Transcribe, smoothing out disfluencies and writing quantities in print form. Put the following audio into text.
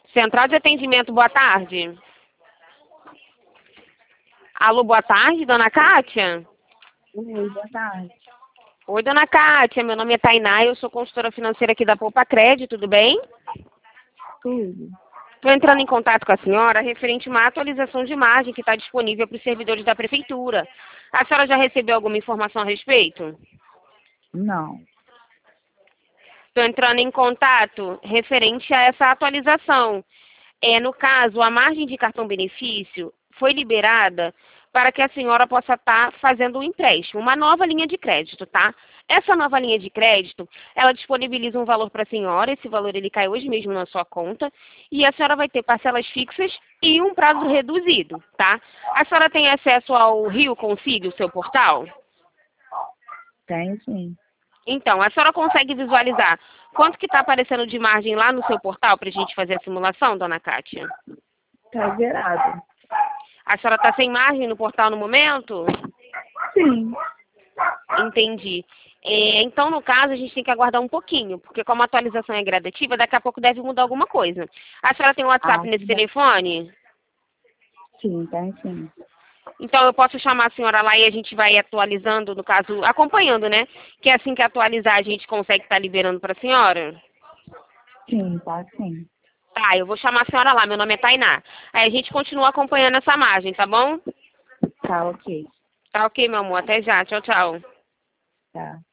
Central de atendimento, boa tarde. Alô, boa tarde, dona Kátia? Oi, boa tarde. Oi, dona Kátia, meu nome é Tainá, eu sou consultora financeira aqui da Poupa Crédito, tudo bem? Tudo. Estou entrando em contato com a senhora referente a uma atualização de margem que está disponível para os servidores da prefeitura. A senhora já recebeu alguma informação a respeito? Não. Estou entrando em contato referente a essa atualização. No caso, a margem de cartão-benefício foi liberada para que a senhora possa estar fazendo um empréstimo, uma nova linha de crédito, tá? Essa nova linha de crédito, ela disponibiliza um valor para a senhora, esse valor ele cai hoje mesmo na sua conta, e a senhora vai ter parcelas fixas e um prazo reduzido, tá? A senhora tem acesso ao Rio Consigo, seu portal? Tenho sim. Então, a senhora consegue visualizar quanto que está aparecendo de margem lá no seu portal para a gente fazer a simulação, dona Kátia? Tá zerado. A senhora está sem margem no portal no momento? Sim. Entendi. Então, no caso, a gente tem que aguardar um pouquinho, porque como a atualização é gradativa, daqui a pouco deve mudar alguma coisa. A senhora tem um WhatsApp nesse telefone? Sim, tem sim. Então, eu posso chamar a senhora lá e a gente vai atualizando, no caso, acompanhando, né? Que assim que atualizar, a gente consegue estar liberando para a senhora? Sim, tá sim. Tá, eu vou chamar a senhora lá, meu nome é Tainá. Aí a gente continua acompanhando essa margem, tá bom? Tá ok. Tá ok, meu amor, até já, tchau, tchau. Tá.